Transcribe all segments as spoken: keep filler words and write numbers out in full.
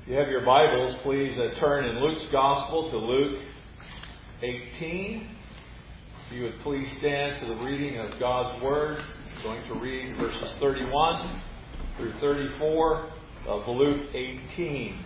If you have your Bibles, please uh, turn in Luke's Gospel to Luke eighteen. If you would please stand for the reading of God's Word. I'm going to read verses thirty-one through thirty-four of Luke eighteen.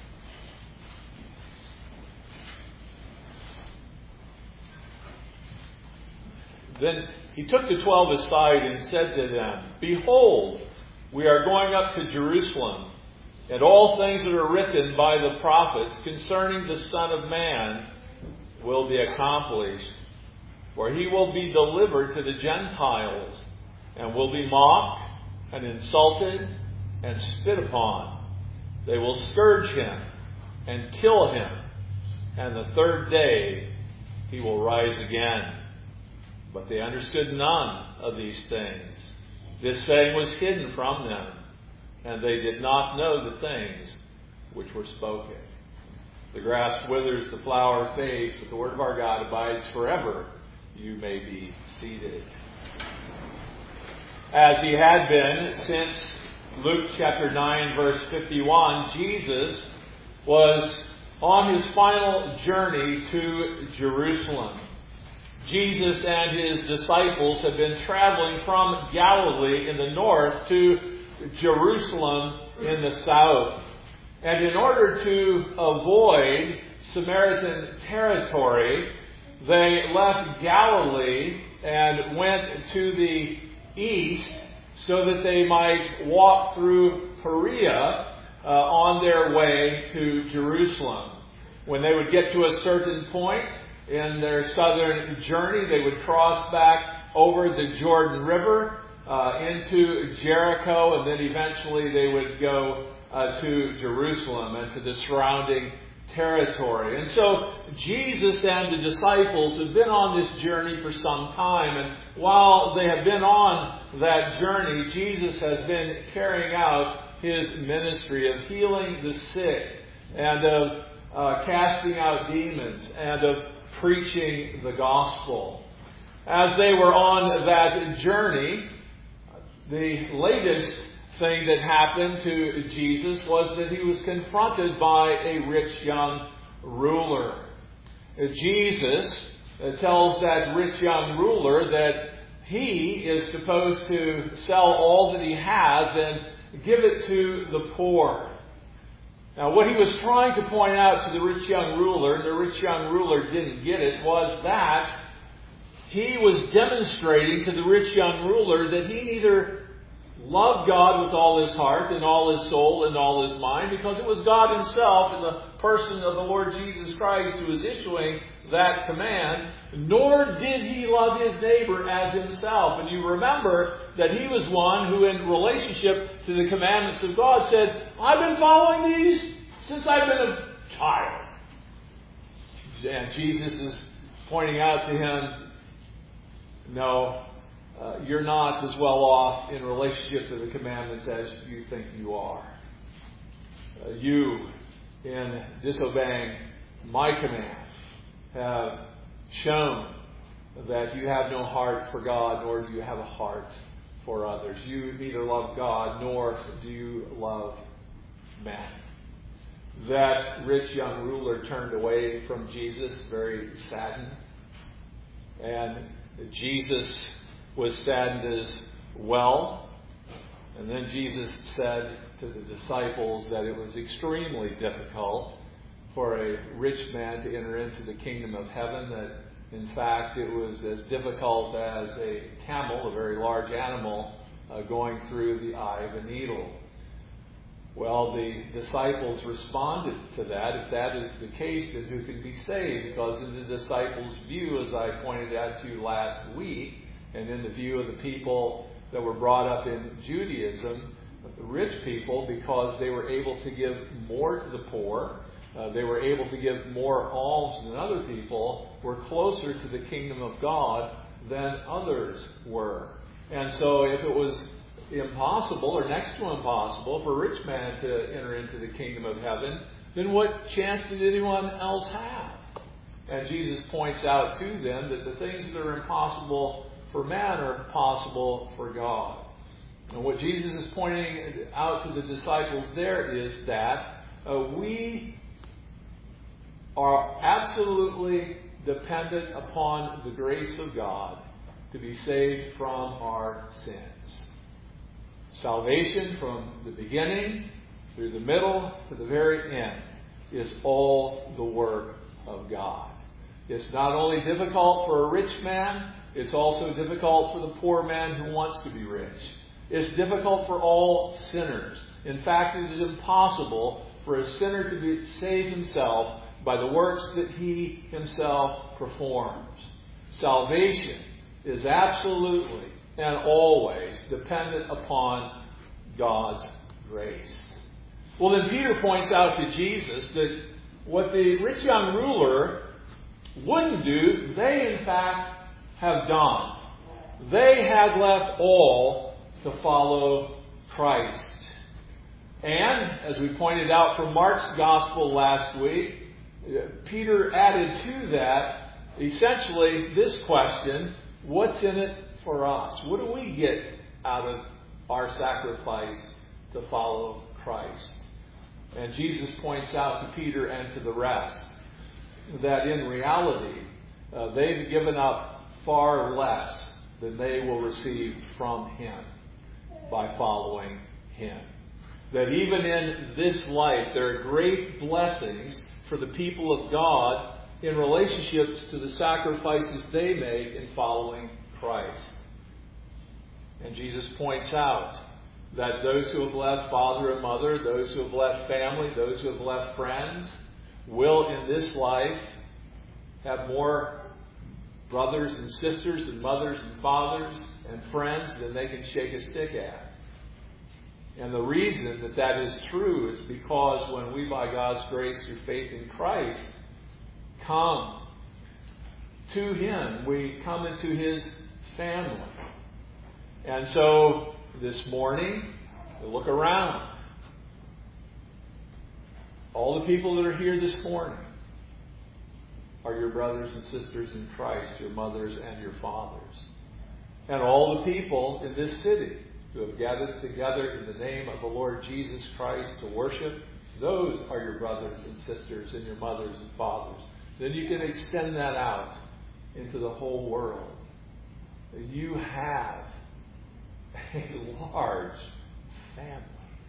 Then he took the twelve aside and said to them, "Behold, we are going up to Jerusalem, and all things that are written by the prophets concerning the Son of Man will be accomplished. For he will be delivered to the Gentiles, and will be mocked, and insulted, and spit upon. They will scourge him, and kill him, and the third day he will rise again." But they understood none of these things. This saying was hidden from them, and they did not know the things which were spoken. The grass withers, the flower fades, but the word of our God abides forever. You may be seated. As he had been since Luke chapter nine, verse fifty-one, Jesus was on his final journey to Jerusalem. Jesus and his disciples had been traveling from Galilee in the north to Jerusalem in the south. And in order to avoid Samaritan territory, they left Galilee and went to the east so that they might walk through Perea uh, on their way to Jerusalem. When they would get to a certain point in their southern journey, they would cross back over the Jordan River uh, into Jericho, and then eventually they would go uh, to Jerusalem and to the surrounding territory. And so Jesus and the disciples have been on this journey for some time, and while they have been on that journey, Jesus has been carrying out his ministry of healing the sick, and of uh, casting out demons, and of preaching the gospel. As they were on that journey, the latest thing that happened to Jesus was that he was confronted by a rich young ruler. Jesus tells that rich young ruler that he is supposed to sell all that he has and give it to the poor. Now, what he was trying to point out to the rich young ruler, and the rich young ruler didn't get it, was that he was demonstrating to the rich young ruler that he neither loved God with all his heart and all his soul and all his mind, because it was God himself in the person of the Lord Jesus Christ who was issuing that command, nor did he love his neighbor as himself. And you remember that he was one who, in relationship to the commandments of God, said, "I've been following these since I've been a child." And Jesus is pointing out to him, no, uh, you're not as well off in relationship to the commandments as you think you are. Uh, you, in disobeying my command, have shown that you have no heart for God, nor do you have a heart for others. You neither love God, nor do you love man. That rich young ruler turned away from Jesus, very saddened. And Jesus was saddened as well. And then Jesus said to the disciples that it was extremely difficult for a rich man to enter into the kingdom of heaven, that in fact it was as difficult as a camel, a very large animal, uh, going through the eye of a needle. Well, the disciples responded to that. If that is the case, then who can be saved? Because in the disciples' view, as I pointed out to you last week, and in the view of the people that were brought up in Judaism, the rich people, because they were able to give more to the poor, Uh, they were able to give more alms than other people, were closer to the kingdom of God than others were. And so if it was impossible, or next to impossible, for a rich man to enter into the kingdom of heaven, then what chance did anyone else have? And Jesus points out to them that the things that are impossible for man are possible for God. And what Jesus is pointing out to the disciples there is that Uh, we are absolutely dependent upon the grace of God to be saved from our sins. Salvation from the beginning through the middle to the very end is all the work of God. It's not only difficult for a rich man, it's also difficult for the poor man who wants to be rich. It's difficult for all sinners. In fact, it is impossible for a sinner to be, save himself by the works that he himself performs. Salvation is absolutely and always dependent upon God's grace. Well, then Peter points out to Jesus that what the rich young ruler wouldn't do, they in fact have done. They had left all to follow Christ. And, as we pointed out from Mark's Gospel last week, Peter added to that essentially this question: what's in it for us? What do we get out of our sacrifice to follow Christ? And Jesus points out to Peter and to the rest that in reality, uh, they've given up far less than they will receive from Him by following Him. That even in this life, there are great blessings for the people of God in relationships to the sacrifices they make in following Christ. And Jesus points out that those who have left father and mother, those who have left family, those who have left friends, will in this life have more brothers and sisters and mothers and fathers and friends than they can shake a stick at. And the reason that that is true is because when we, by God's grace through faith in Christ, come to Him, we come into His family. And so this morning, we look around. All the people that are here this morning are your brothers and sisters in Christ, your mothers and your fathers. And all the people in this city who have gathered together in the name of the Lord Jesus Christ to worship, those are your brothers and sisters and your mothers and fathers. Then you can extend that out into the whole world. You have a large family.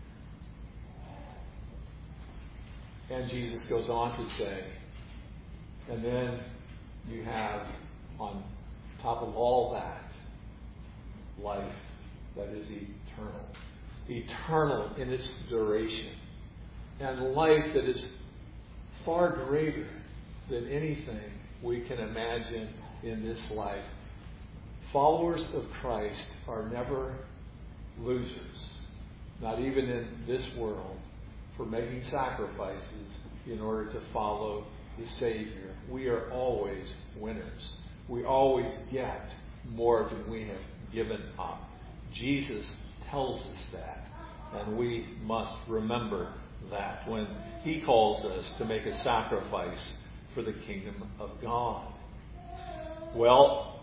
And Jesus goes on to say, and then you have on top of all that, life that is eternal. Eternal in its duration. And life that is far greater than anything we can imagine in this life. Followers of Christ are never losers, not even in this world, for making sacrifices in order to follow the Savior. We are always winners. We always get more than we have given up. Jesus tells us that, and we must remember that when He calls us to make a sacrifice for the kingdom of God. Well,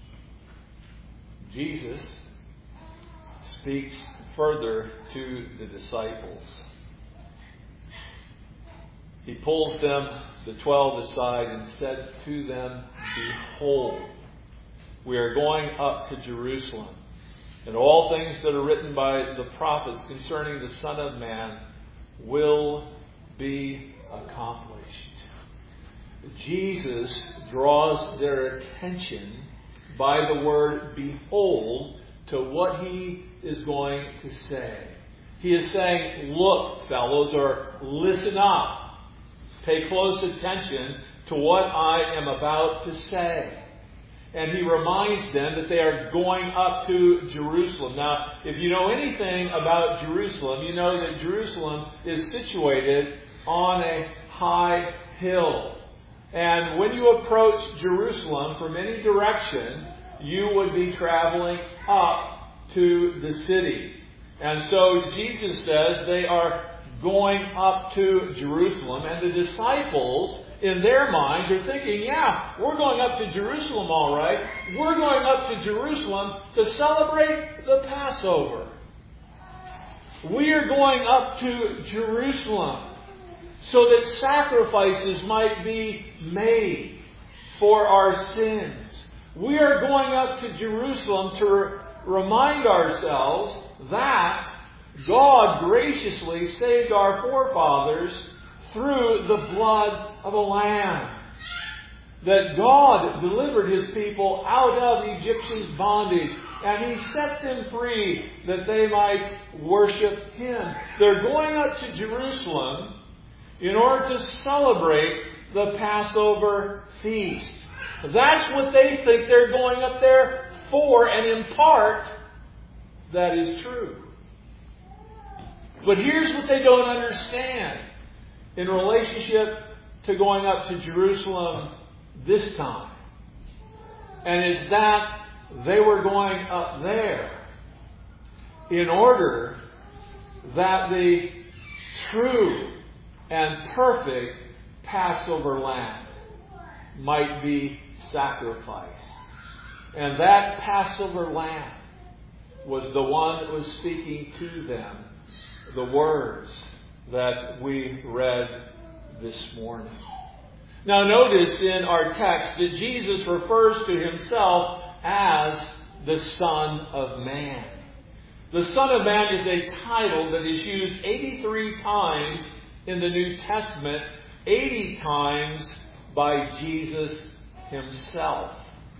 Jesus speaks further to the disciples. He pulls them, the twelve, aside and said to them, "Behold, we are going up to Jerusalem, and all things that are written by the prophets concerning the Son of Man will be accomplished." Jesus draws their attention by the word "behold" to what He is going to say. He is saying, look, fellows, or listen up. Pay close attention to what I am about to say. And He reminds them that they are going up to Jerusalem. Now, if you know anything about Jerusalem, you know that Jerusalem is situated on a high hill. And when you approach Jerusalem from any direction, you would be traveling up to the city. And so Jesus says they are going up to Jerusalem, and the disciples in their minds are thinking, yeah, we're going up to Jerusalem all right. We're going up to Jerusalem to celebrate the Passover. We are going up to Jerusalem so that sacrifices might be made for our sins. We are going up to Jerusalem to re- remind ourselves that God graciously saved our forefathers through the blood of a lamb. That God delivered His people out of Egyptians' bondage, and He set them free that they might worship Him. They're going up to Jerusalem in order to celebrate the Passover feast. That's what they think they're going up there for, and in part, that is true. But here's what they don't understand in relationship to going up to Jerusalem this time. And it's that they were going up there in order that the true and perfect Passover lamb might be sacrificed. And that Passover lamb was the one that was speaking to them the words that we read this morning. Now notice in our text that Jesus refers to Himself as the Son of Man. The Son of Man is a title that is used eighty-three times in the New Testament, eighty times by Jesus Himself.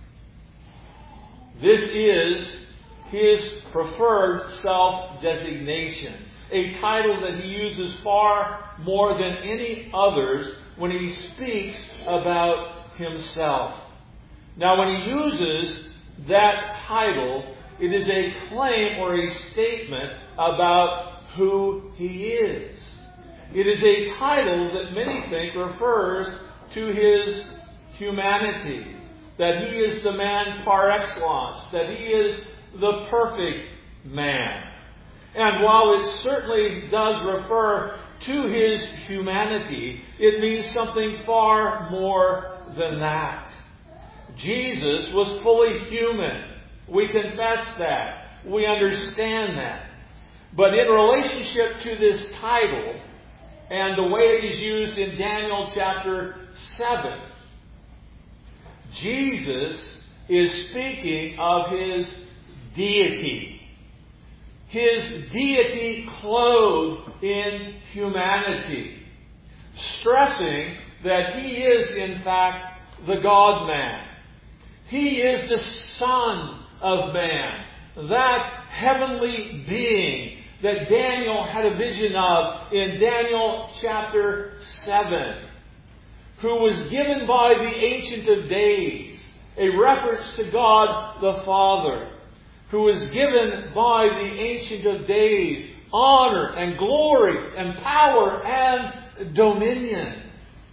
This is His preferred self-designation, a title that He uses far more than any others when He speaks about Himself. Now, when He uses that title, it is a claim or a statement about who He is. It is a title that many think refers to His humanity, that He is the man par excellence, that He is the perfect man. And while it certainly does refer to His humanity, it means something far more than that. Jesus was fully human. We confess that. We understand that. But in relationship to this title and the way it is used in Daniel chapter seven, Jesus is speaking of His deity. His deity clothed in humanity, stressing that He is in fact the God-man. He is the Son of Man, that heavenly being that Daniel had a vision of in Daniel chapter seven, who was given by the Ancient of Days, a reference to God the Father, who was given by the Ancient of Days honor and glory and power and dominion.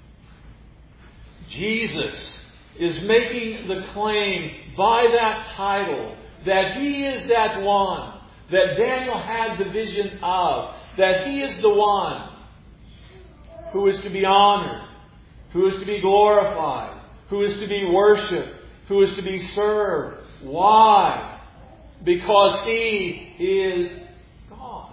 Jesus is making the claim by that title that He is that one that Daniel had the vision of, that He is the one who is to be honored, who is to be glorified, who is to be worshipped, who is to be served. Why? Because He is God.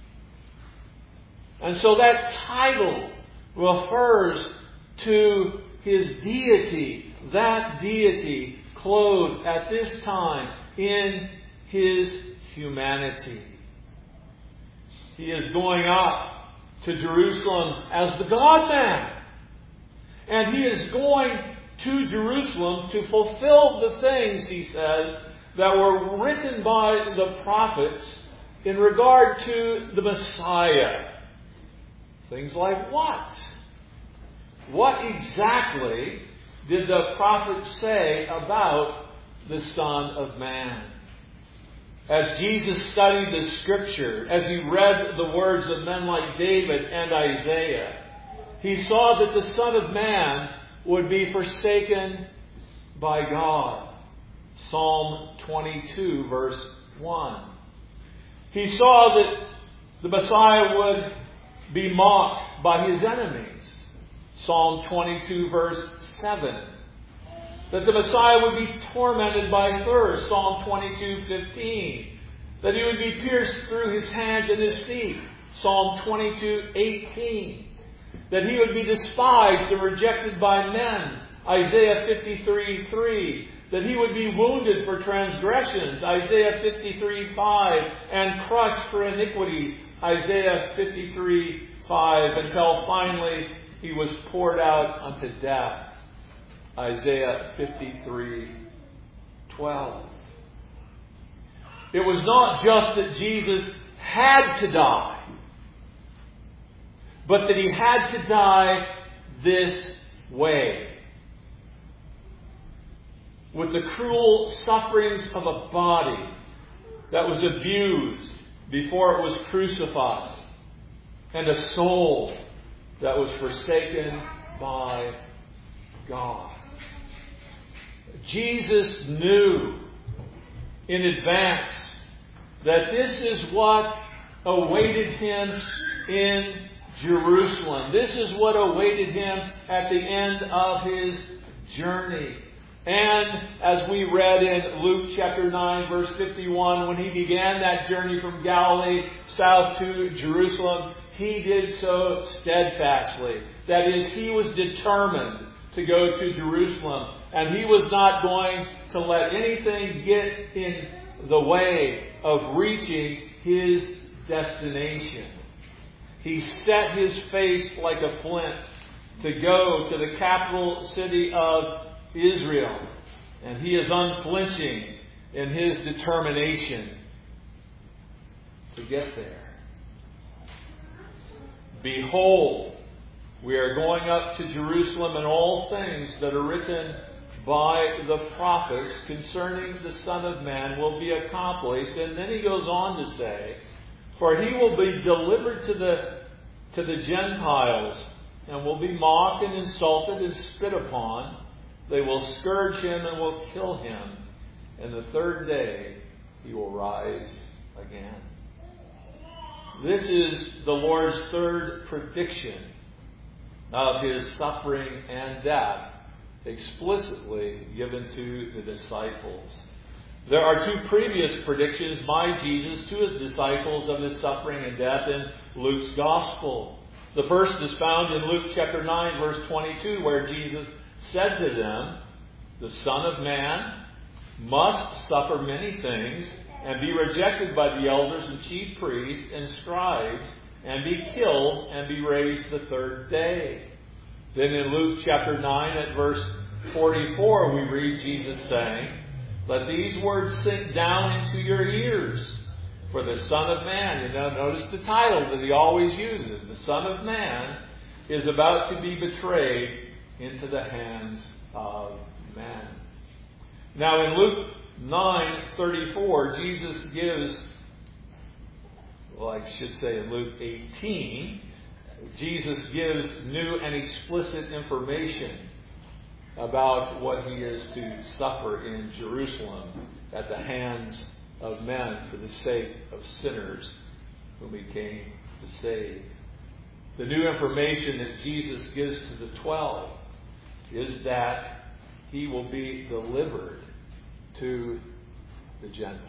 And so that title refers to His deity, that deity clothed at this time in His humanity. He is going up to Jerusalem as the God-man. And He is going to Jerusalem to fulfill the things, He says, that were written by the prophets in regard to the Messiah. Things like what? What exactly did the prophets say about the Son of Man? As Jesus studied the Scripture, as He read the words of men like David and Isaiah, He saw that the Son of Man would be forsaken by God. Psalm twenty-two, verse one. He saw that the Messiah would be mocked by His enemies. Psalm twenty-two, verse seven. That the Messiah would be tormented by thirst. Psalm twenty-two, fifteen. That He would be pierced through His hands and His feet. Psalm twenty-two, eighteen. That he would be despised and rejected by men. Isaiah fifty-three three. That he would be wounded for transgressions. Isaiah fifty-three five. And crushed for iniquities. Isaiah fifty-three five. Until finally he was poured out unto death. Isaiah fifty-three twelve. It was not just that Jesus had to die, but that he had to die this way. With the cruel sufferings of a body that was abused before it was crucified, and a soul that was forsaken by God. Jesus knew in advance that this is what awaited him in Jerusalem. This is what awaited him at the end of his journey. And as we read in Luke chapter nine verse fifty-one, when he began that journey from Galilee south to Jerusalem, he did so steadfastly. That is, he was determined to go to Jerusalem. And he was not going to let anything get in the way of reaching his destination. He set his face like a flint to go to the capital city of Israel. And he is unflinching in his determination to get there. Behold, we are going up to Jerusalem, and all things that are written by the prophets concerning the Son of Man will be accomplished. And then he goes on to say, for he will be delivered to the to the Gentiles, and will be mocked and insulted and spit upon. They will scourge him and will kill him. And the third day he will rise again. This is the Lord's third prediction of his suffering and death, explicitly given to the disciples. There are two previous predictions by Jesus to his disciples of his suffering and death in Luke's Gospel. The first is found in Luke chapter nine, verse twenty-two, where Jesus said to them, the Son of Man must suffer many things and be rejected by the elders and chief priests and scribes and be killed and be raised the third day. Then in Luke chapter nine at verse forty-four, we read Jesus saying, let these words sink down into your ears. For the Son of Man, you know, notice the title that he always uses. The Son of Man is about to be betrayed into the hands of men. Now in Luke nine thirty-four, Jesus gives, well, I should say in Luke eighteen, Jesus gives new and explicit information about what he is to suffer in Jerusalem at the hands of men for the sake of sinners whom he came to save. The new information that Jesus gives to the twelve is that he will be delivered to the Gentiles.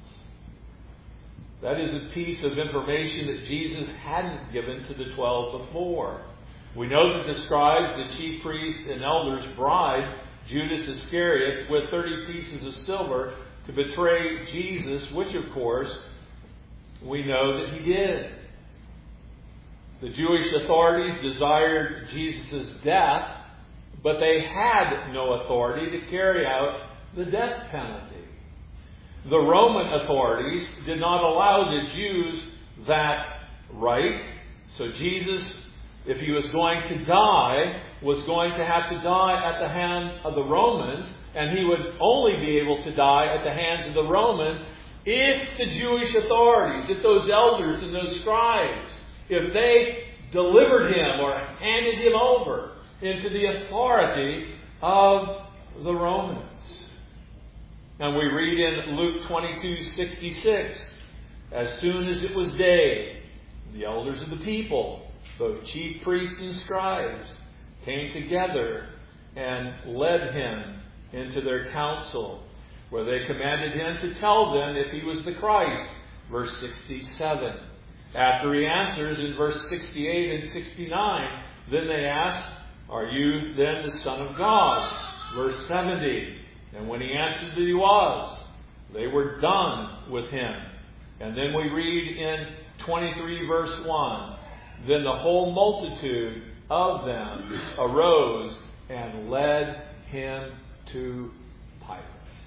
That is a piece of information that Jesus hadn't given to the twelve before. We know that the scribes, the chief priests, and elders bribed Judas Iscariot with thirty pieces of silver to betray Jesus, which of course we know that he did. The Jewish authorities desired Jesus' death, but they had no authority to carry out the death penalty. The Roman authorities did not allow the Jews that right. So Jesus, if he was going to die, was going to have to die at the hand of the Romans, and he would only be able to die at the hands of the Romans if the Jewish authorities, if those elders and those scribes, if they delivered him or handed him over into the authority of the Romans. And we read in Luke twenty-two sixty-six, as soon as it was day, the elders of the people, both chief priests and scribes, came together and led him into their council, where they commanded him to tell them if he was the Christ. Verse sixty-seven. After he answers in verse sixty-eight and sixty-nine, Then they asked, "Are you then the Son of God?" Verse seventy. And when he answered that he was, they were done with him. And then we read in twenty-three verse one, "Then the whole multitude of them arose and led him to Pilate."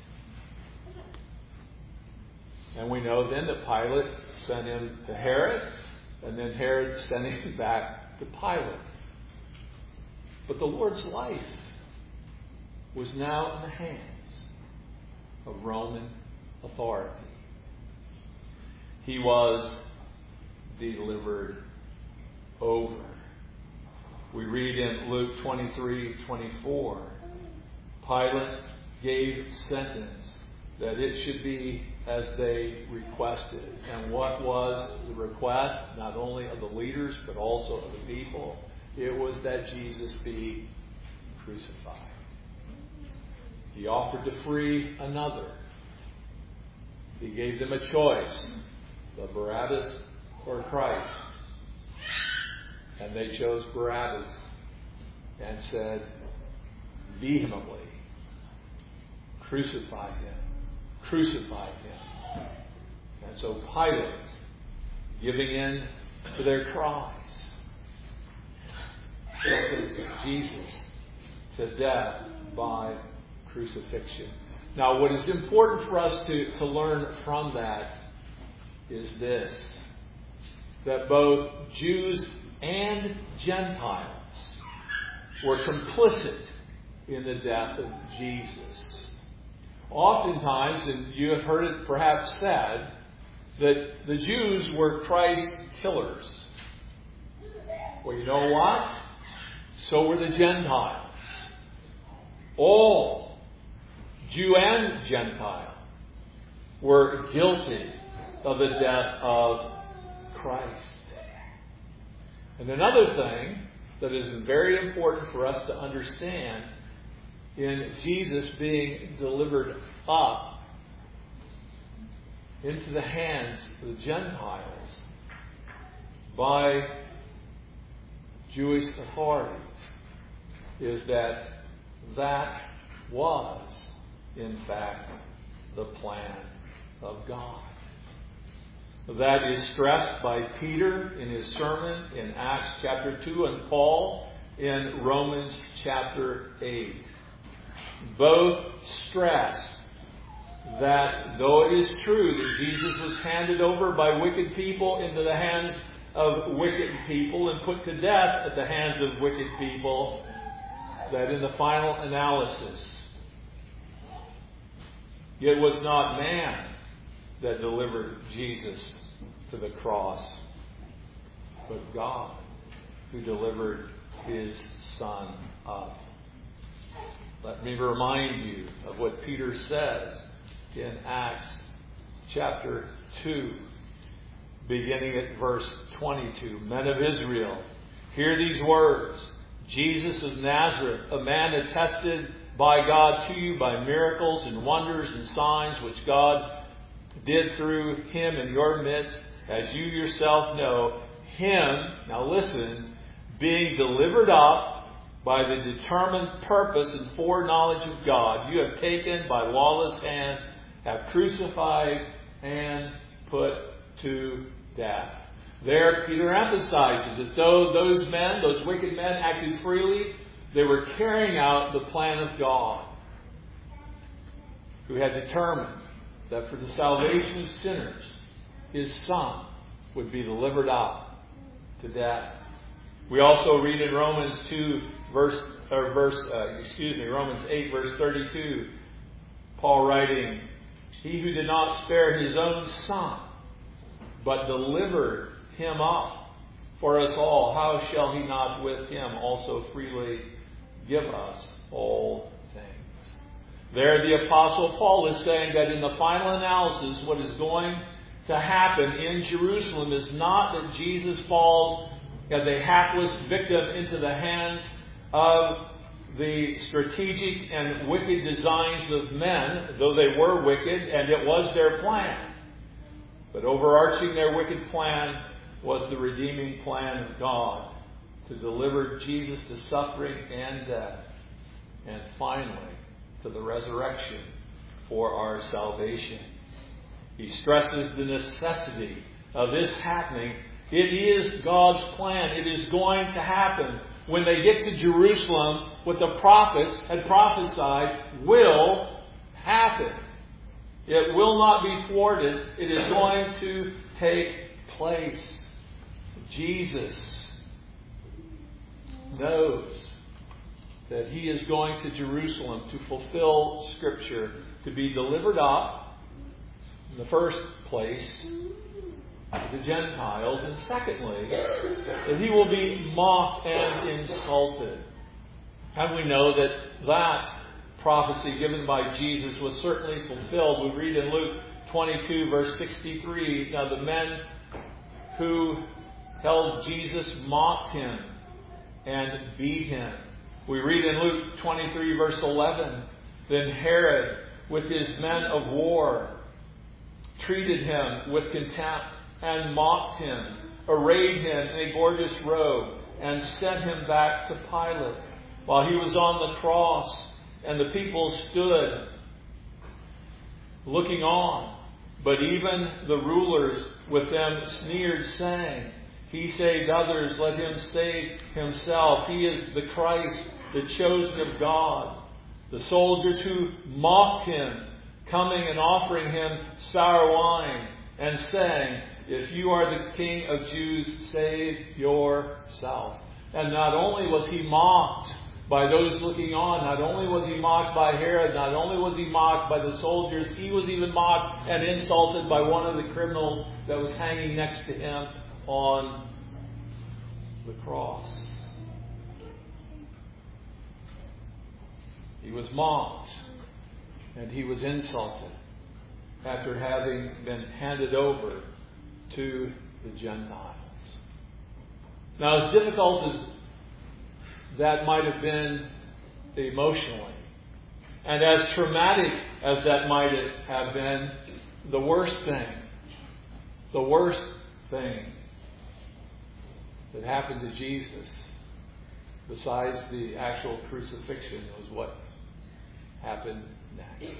And we know then that Pilate sent him to Herod, and then Herod sent him back to Pilate. But the Lord's life was now in the hands of Roman authority. He was delivered over. We read in Luke twenty-three twenty-four, Pilate gave sentence that it should be as they requested. And what was the request, not only of the leaders, but also of the people? It was that Jesus be crucified. He offered to free another. He gave them a choice, the Barabbas or Christ. And they chose Barabbas and said vehemently, "Crucify him, crucify him." And so Pilate, giving in to their cries, sentenced Jesus to death by crucifixion. Now, what is important for us to, to learn from that is this, that both Jews and Gentiles were complicit in the death of Jesus. Oftentimes, and you have heard it perhaps said, that the Jews were Christ killers. Well, you know what? So were the Gentiles. All, Jew and Gentile, were guilty of the death of Christ. And another thing that is very important for us to understand in Jesus being delivered up into the hands of the Gentiles by Jewish authorities is that that was, in fact, the plan of God. That is stressed by Peter in his sermon in Acts chapter two and Paul in Romans chapter eight. Both stress that though it is true that Jesus was handed over by wicked people into the hands of wicked people and put to death at the hands of wicked people, that in the final analysis, it was not man that delivered Jesus to the cross, but God who delivered his Son up. Let me remind you of what Peter says in Acts chapter two, beginning at verse twenty-two. "Men of Israel, hear these words. Jesus of Nazareth, a man attested by God to you by miracles and wonders and signs which God did through him in your midst, as you yourself know, him," now listen, "being delivered up by the determined purpose and foreknowledge of God, you have taken by lawless hands, have crucified and put to death." There, Peter emphasizes that though those men, those wicked men, acted freely, they were carrying out the plan of God, who had determined that for the salvation of sinners, his Son would be delivered up to death. We also read in Romans two, verse, or verse, uh, excuse me, Romans eight, verse thirty-two, Paul writing, "He who did not spare his own Son, but delivered him up for us all, how shall he not with him also freely give us all things?" There the Apostle Paul is saying that in the final analysis, what is going to happen in Jerusalem is not that Jesus falls as a hapless victim into the hands of the strategic and wicked designs of men, though they were wicked and it was their plan. But overarching their wicked plan was the redeeming plan of God to deliver Jesus to suffering and death, and finally to the resurrection for our salvation. He stresses the necessity of this happening. It is God's plan. It is going to happen. When they get to Jerusalem, what the prophets had prophesied will happen. It will not be thwarted. It is going to take place. Jesus knows that He is going to Jerusalem to fulfill Scripture, to be delivered up in the first place to the Gentiles, and secondly, that He will be mocked and insulted. And we know that that prophecy given by Jesus was certainly fulfilled. We read in Luke twenty-two, verse sixty-three, now the men who held Jesus mocked Him and beat Him. We read in Luke twenty-three, verse eleven, then Herod, with his men of war, treated Him with contempt and mocked Him, arrayed Him in a gorgeous robe, and sent Him back to Pilate while He was on the cross. And the people stood looking on. But even the rulers with them sneered, saying, He saved others, let Him save Himself. He is the Christ, the chosen of God. The soldiers who mocked Him, coming and offering Him sour wine, and saying, If you are the King of Jews, save yourself. And not only was He mocked by those looking on, not only was He mocked by Herod, not only was He mocked by the soldiers, He was even mocked and insulted by one of the criminals that was hanging next to Him on the cross. He was mocked and He was insulted after having been handed over to the Gentiles. Now, as difficult as that might have been emotionally, and as traumatic as that might have been, the worst thing, the worst thing that happened to Jesus, besides the actual crucifixion, was what happened next.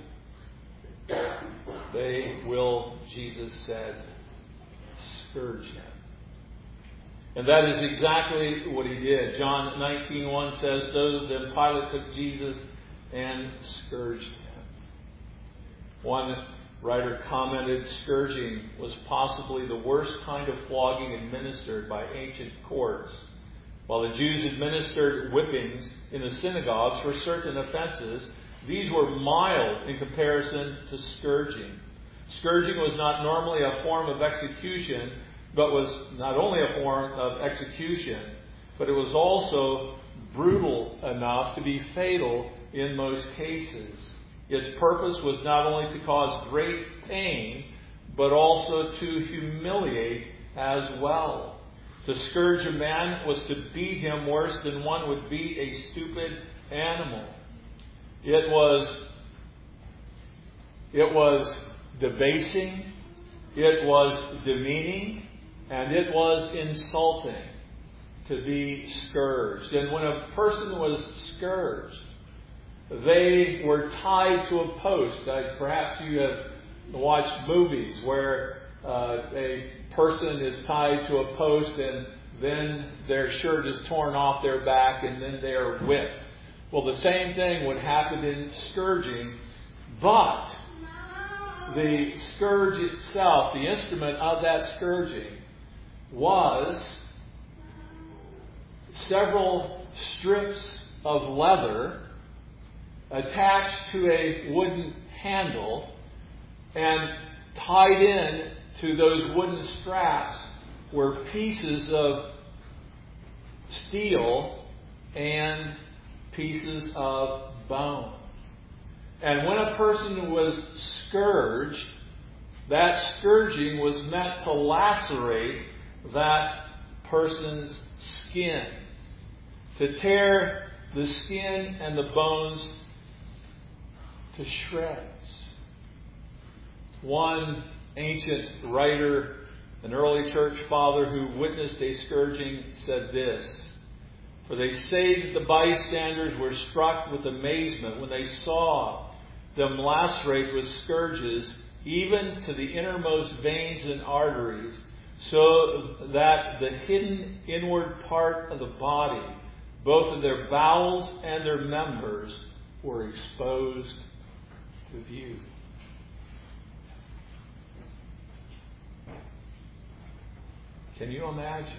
They will, Jesus said, scourge Him. And that is exactly what He did. John nineteen one says, So then Pilate took Jesus and scourged Him. One writer commented, scourging was possibly the worst kind of flogging administered by ancient courts. While the Jews administered whippings in the synagogues for certain offenses, these were mild in comparison to scourging. Scourging was not normally a form of execution, but was not only a form of execution, but it was also brutal enough to be fatal in most cases. Its purpose was not only to cause great pain, but also to humiliate as well. To scourge a man was to beat him worse than one would beat a stupid animal. It was, it was debasing, it was demeaning, and it was insulting to be scourged. And when a person was scourged, they were tied to a post. Uh, perhaps you have watched movies where uh, a person is tied to a post and then their shirt is torn off their back and then they are whipped. Well, the same thing would happen in scourging, but the scourge itself, the instrument of that scourging, was several strips of leather attached to a wooden handle, and tied in to those wooden straps were pieces of steel and pieces of bone. And when a person was scourged, that scourging was meant to lacerate that person's skin, to tear the skin and the bones to shreds. One ancient writer An early church father who witnessed a scourging said this, "For they say that the bystanders were struck with amazement when they saw them lacerate with scourges, even to the innermost veins and arteries, so that the hidden inward part of the body, both of their bowels and their members, were exposed to view." Can you imagine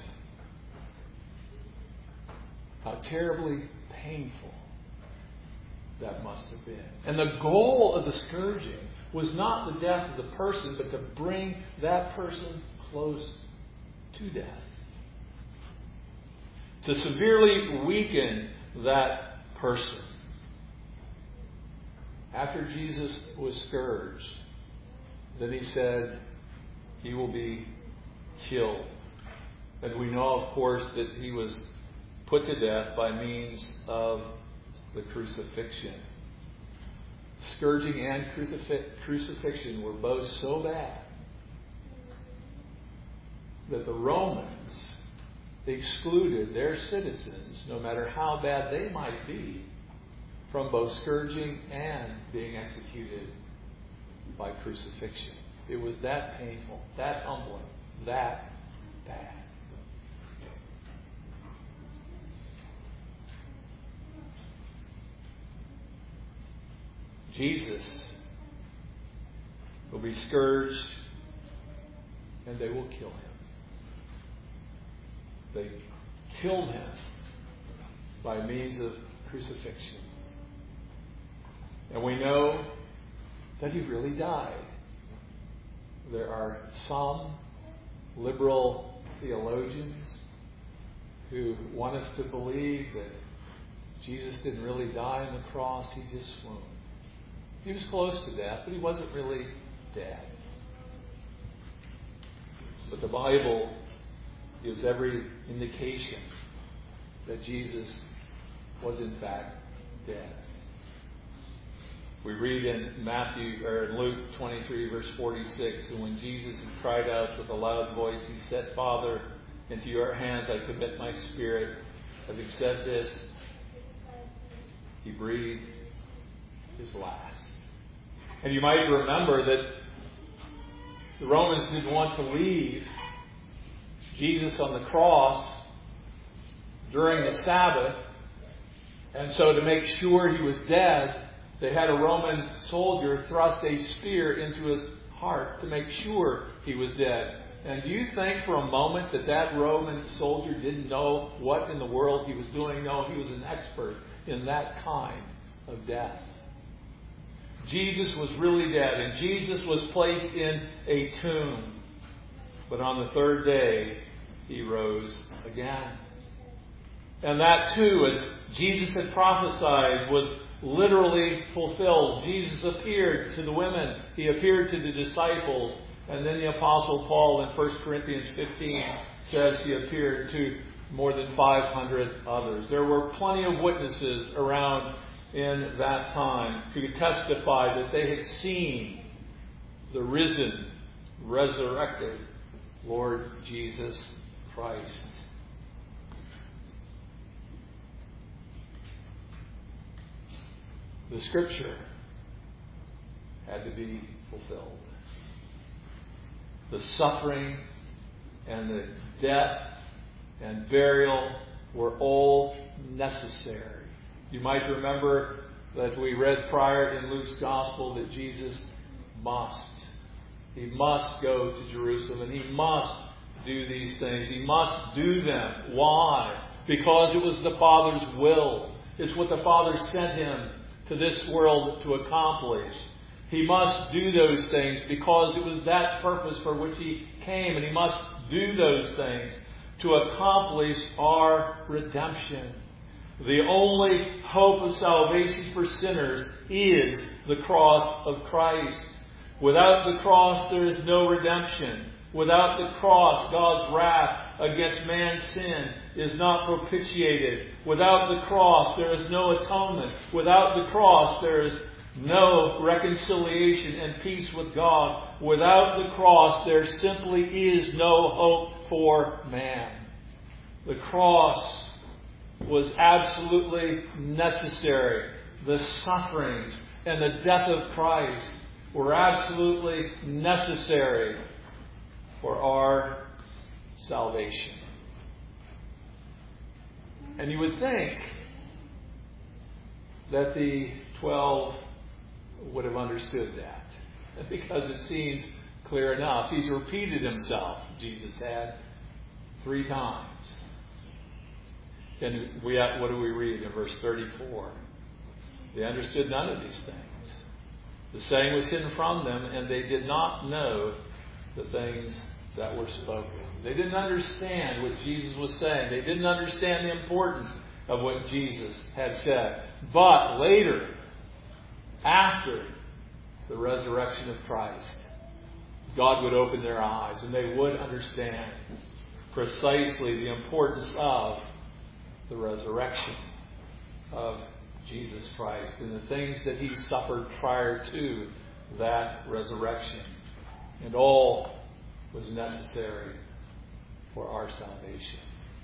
how terribly painful that must have been? And the goal of the scourging was not the death of the person, but to bring that person close to death. To severely weaken that person. After Jesus was scourged, then he said he will be killed. And we know, of course, that he was put to death by means of the crucifixion. Scourging and crucif- crucifixion were both so bad that the Romans excluded their citizens, no matter how bad they might be, from both scourging and being executed by crucifixion. It was that painful, that humbling, that bad. Jesus will be scourged and they will kill him. They killed him by means of crucifixion. And we know that he really died. There are some liberal theologians who want us to believe that Jesus didn't really die on the cross, he just swooned. He was close to death, but he wasn't really dead. But the Bible gives every indication that Jesus was in fact dead. We read in Matthew or in Luke twenty-three, verse forty-six, and when Jesus had cried out with a loud voice, he said, "Father, into your hands I commit my spirit." Having said this, he breathed his last. And you might remember that the Romans didn't want to leave Jesus on the cross during the Sabbath. And so to make sure he was dead, they had a Roman soldier thrust a spear into his heart to make sure he was dead. And do you think for a moment that that Roman soldier didn't know what in the world he was doing? No, he was an expert in that kind of death. Jesus was really dead, and Jesus was placed in a tomb. But on the third day, he rose again. And that too, as Jesus had prophesied, was literally fulfilled. Jesus appeared to the women. He appeared to the disciples. And then the Apostle Paul in First Corinthians fifteen says he appeared to more than five hundred others. There were plenty of witnesses around in that time who could testify that they had seen the risen, resurrected Lord Jesus Christ. The Scripture had to be fulfilled. The suffering and the death and burial were all necessary. You might remember that we read prior in Luke's Gospel that Jesus must. He must go to Jerusalem and he must do these things. He must do them. Why? Because it was the Father's will. It's what the Father sent him to this world to accomplish. He must do those things because it was that purpose for which he came, and he must do those things to accomplish our redemption. The only hope of salvation for sinners is the cross of Christ. Without the cross, there is no redemption. Without the cross, God's wrath against man's sin is not propitiated. Without the cross, there is no atonement. Without the cross, there is no reconciliation and peace with God. Without the cross, there simply is no hope for man. The cross was absolutely necessary. The sufferings and the death of Christ were absolutely necessary for our salvation. And you would think that the twelve would have understood that, because it seems clear enough. He's repeated himself, Jesus had, three times. And we have, what do we read in verse thirty-four? They understood none of these things. The saying was hidden from them, and they did not know the things that were spoken. They didn't understand what Jesus was saying. They didn't understand the importance of what Jesus had said. But later, after the resurrection of Christ, God would open their eyes and they would understand precisely the importance of the resurrection of Jesus Christ and the things that He suffered prior to that resurrection. And all was necessary for our salvation.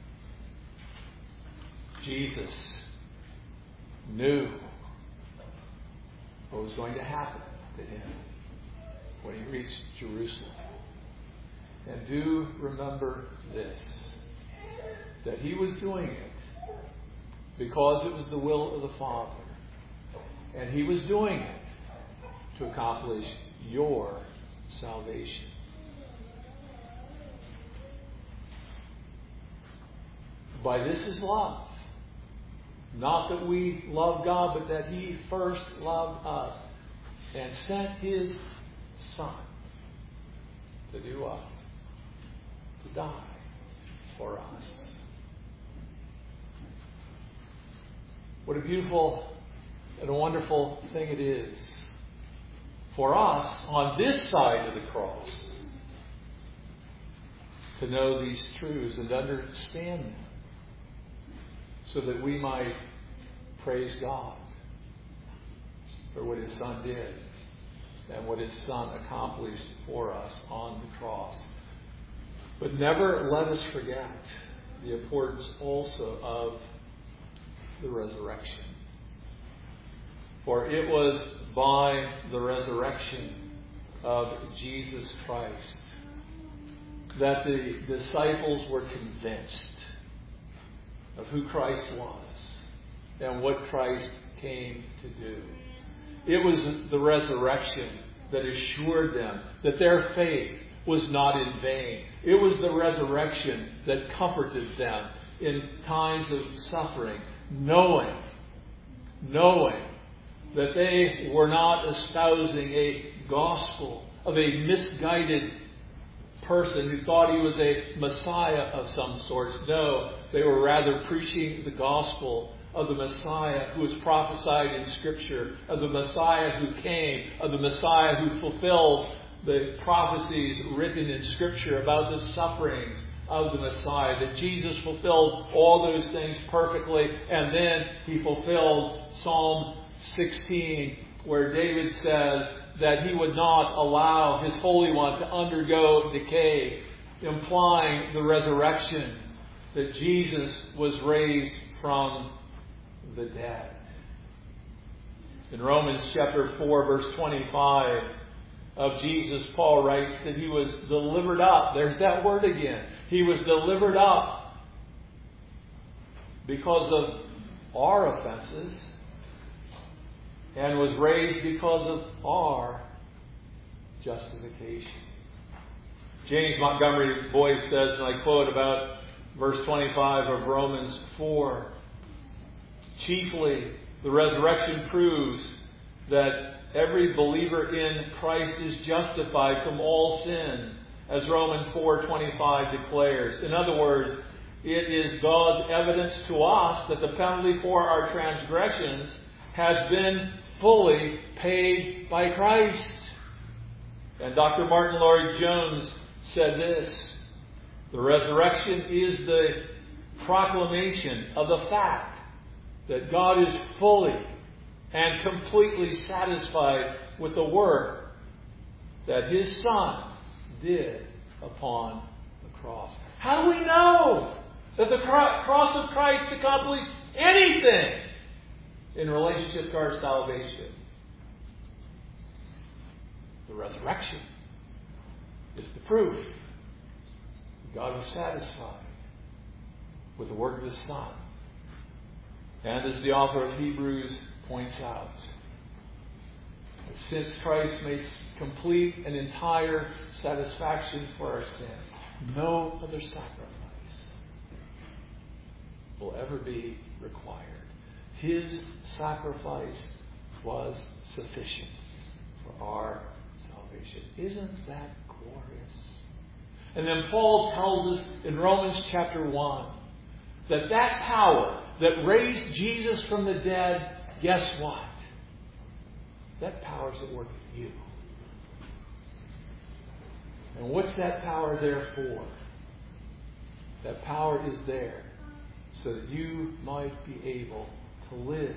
Jesus knew what was going to happen to Him when He reached Jerusalem. And do remember this, that He was doing it because it was the will of the Father. And He was doing it to accomplish your salvation. By this is love. Not that we love God, but that He first loved us and sent His Son to do what? To die for us. What a beautiful and a wonderful thing it is for us on this side of the cross to know these truths and understand them, so that we might praise God for what His Son did and what His Son accomplished for us on the cross. But never let us forget the importance also of the resurrection. For it was by the resurrection of Jesus Christ that the disciples were convinced of who Christ was and what Christ came to do. It was the resurrection that assured them that their faith was not in vain. It was the resurrection that comforted them in times of suffering, knowing, knowing that they were not espousing a gospel of a misguided person who thought he was a Messiah of some sorts. No, they were rather preaching the gospel of the Messiah who was prophesied in Scripture, of the Messiah who came, of the Messiah who fulfilled the prophecies written in Scripture about the sufferings of the Messiah. That Jesus fulfilled all those things perfectly, and then He fulfilled Psalm sixteen, where David says that He would not allow His Holy One to undergo decay, implying the resurrection, that Jesus was raised from the dead. In Romans chapter four, verse twenty-five of Jesus, Paul writes that He was delivered up. There's that word again. He was delivered up because of our offenses and was raised because of our justification. James Montgomery Boyce says, and I quote about verse twenty-five of Romans four, chiefly the resurrection proves that every believer in Christ is justified from all sin, as Romans four twenty-five declares. In other words, it is God's evidence to us that the penalty for our transgressions has been fully paid by Christ. And Doctor Martin Lloyd-Jones said this: the resurrection is the proclamation of the fact that God is fully and completely satisfied with the work that His Son did upon the cross. How do we know that the cross of Christ accomplished anything in relationship to our salvation? The resurrection is the proof. God was satisfied with the work of His Son. And as the author of Hebrews points out, since Christ makes complete and entire satisfaction for our sins, no other sacrifice will ever be required. His sacrifice was sufficient for our salvation. Isn't that glorious? And then Paul tells us in Romans chapter one that that power that raised Jesus from the dead, guess what? That power is at work in you. And what's that power there for? That power is there so that you might be able to live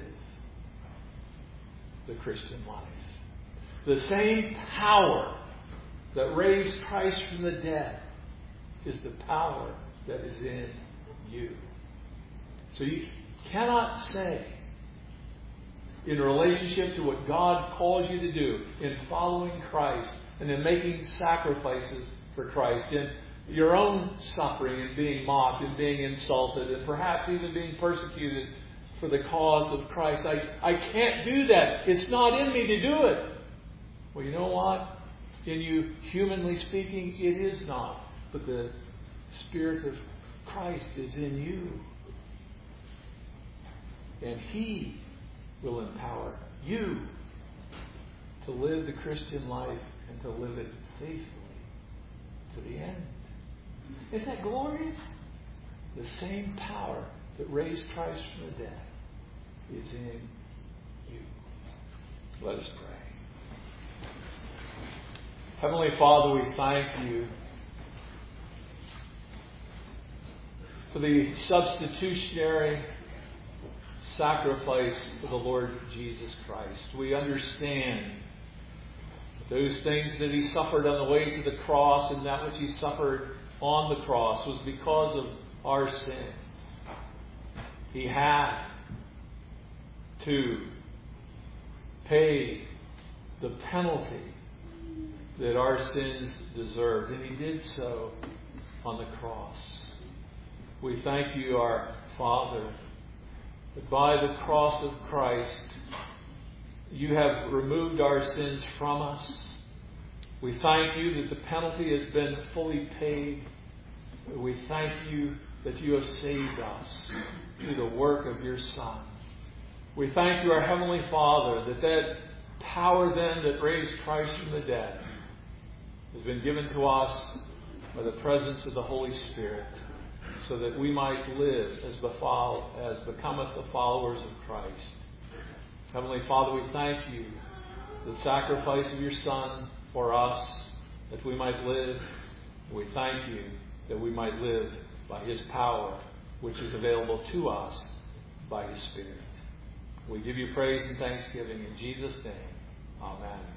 the Christian life. The same power that raised Christ from the dead is the power that is in you. So you cannot say, in relationship to what God calls you to do in following Christ and in making sacrifices for Christ, in your own suffering and being mocked and being insulted and perhaps even being persecuted for the cause of Christ, I, I can't do that. It's not in me to do it. Well, you know what? In you, humanly speaking, it is not. But the Spirit of Christ is in you. And He will empower you to live the Christian life and to live it faithfully to the end. Isn't that glorious? The same power that raised Christ from the dead is in you. Let us pray. Heavenly Father, we thank You for the substitutionary sacrifice of the Lord Jesus Christ. We understand those things that He suffered on the way to the cross, and that which He suffered on the cross was because of our sins. He had to pay the penalty that our sins deserved, and He did so on the cross. We thank You, our Father, that by the cross of Christ, You have removed our sins from us. We thank You that the penalty has been fully paid. We thank You that You have saved us through the work of Your Son. We thank You, our Heavenly Father, that that power then that raised Christ from the dead has been given to us by the presence of the Holy Spirit, so that we might live as befall, as becometh the followers of Christ. Heavenly Father, we thank You for the sacrifice of Your Son for us, that we might live. We thank You that we might live by His power, which is available to us by His Spirit. We give You praise and thanksgiving in Jesus' name. Amen.